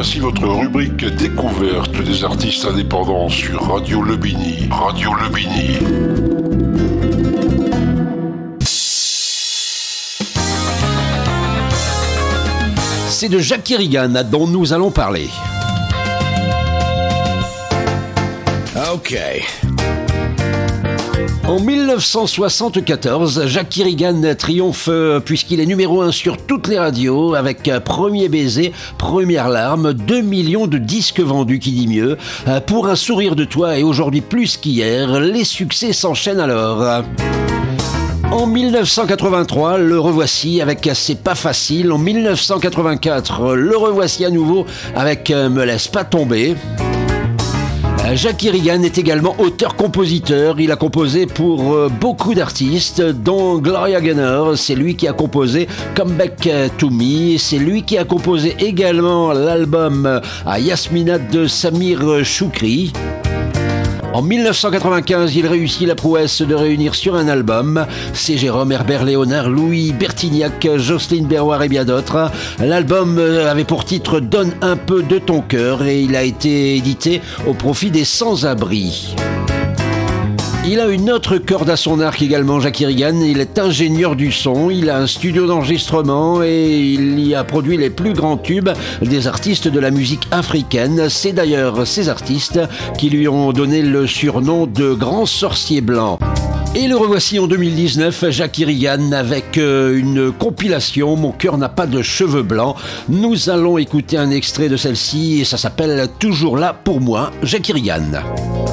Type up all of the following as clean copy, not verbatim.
Voici votre rubrique découverte des artistes indépendants sur Radio Le Bini. Radio Le Bini. C'est de Jackie Regan dont nous allons parler. Ok. En 1974, Jackie Regan triomphe puisqu'il est numéro 1 sur toutes les radios avec Premier baiser, Première larme, 2 millions de disques vendus, qui dit mieux. Pour un sourire de toi et aujourd'hui plus qu'hier, les succès s'enchaînent alors. En 1983, le revoici avec C'est pas facile. En 1984, le revoici à nouveau avec Me laisse pas tomber. Jackie Regan est également auteur-compositeur. Il a composé pour beaucoup d'artistes, dont Gloria Gaynor. C'est lui qui a composé Come Back to Me. C'est lui qui a composé également l'album à Yasmina de Samir Choukri. En 1995, il réussit la prouesse de réunir sur un album c'est Jérôme, Herbert Léonard, Louis Bertignac, Jocelyne Berroir et bien d'autres. L'album avait pour titre Donne un peu de ton cœur et il a été édité au profit des sans-abri. Il a une autre corde à son arc également, Jackie Regan. Il est ingénieur du son, il a un studio d'enregistrement et il y a produit les plus grands tubes des artistes de la musique africaine. C'est d'ailleurs ces artistes qui lui ont donné le surnom de Grand Sorcier Blanc. Et le revoici en 2019, Jackie Regan, avec une compilation « Mon cœur n'a pas de cheveux blancs ». Nous allons écouter un extrait de celle-ci et ça s'appelle « Toujours là pour moi », Jackie Regan.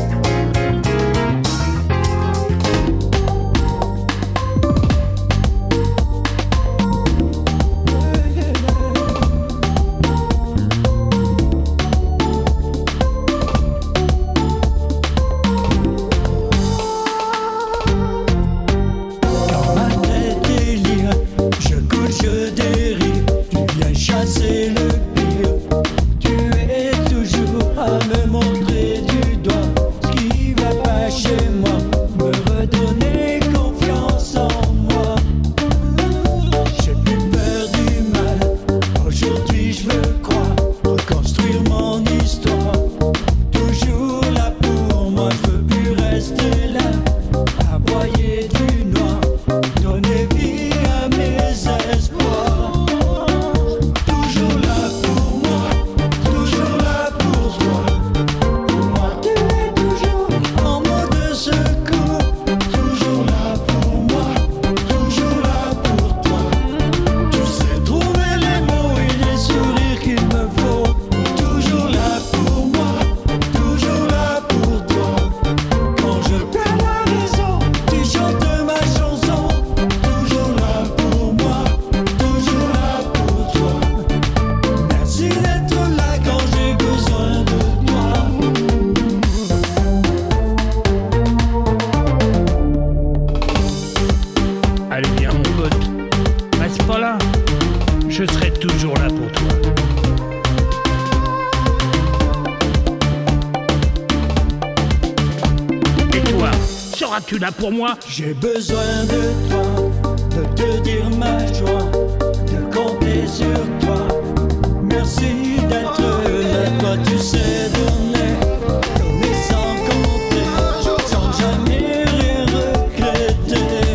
Seras-tu là pour moi? J'ai besoin de toi, de te dire ma joie, de compter sur toi. Merci d'être là, toi tu sais donner, donner sans compter, sans jamais rien regretter.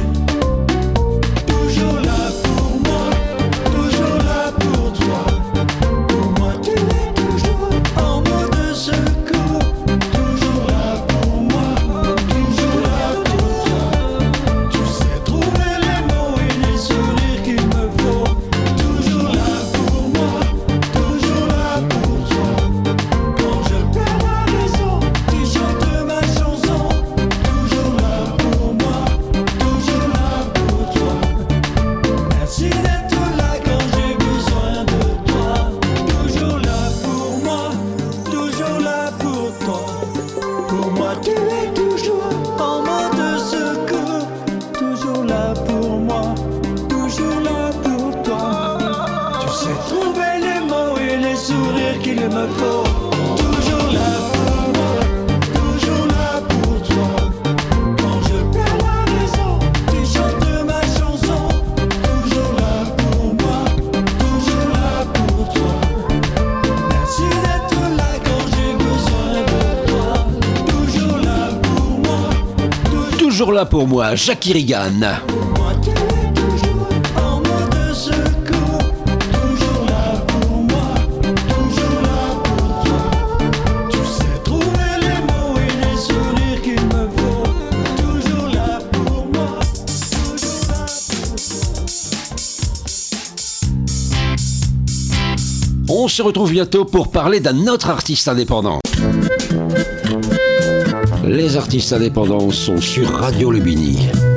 Toujours là pour moi, toujours là pour toi. Pour moi tu es toujours en mode secours. Toujours là pour moi, toujours là pour toi. Tu sais trouver les mots et les sourires qu'il me faut. Toujours là pour moi, toujours là pour toi. Quand je perds la raison, tu chantes ma chanson. Toujours là pour moi, toujours là pour toi. Merci d'être là quand j'ai besoin de toi. Toujours là pour moi, toujours là pour toi. Pour moi tu es toujours en mode secours. Toujours là pour moi, toujours là pour toi. Tu sais trouver les mots et les sourires qu'il me faut. Toujours là pour moi, toujours là pour toi. Quand je perds la raison, tu chantes ma chanson. Toujours là pour moi, toujours là pour toi. Merci toujours là pour moi, Jackie Regan. Moi qui est toujours en mode secours, toujours là pour moi, toujours là pour toi. Tu sais trouver les mots et les sourires qu'il me faut, toujours là pour moi, toujours là pour toi. On se retrouve bientôt pour parler d'un autre artiste indépendant. Les artistes indépendants sont sur Radio Le Bini.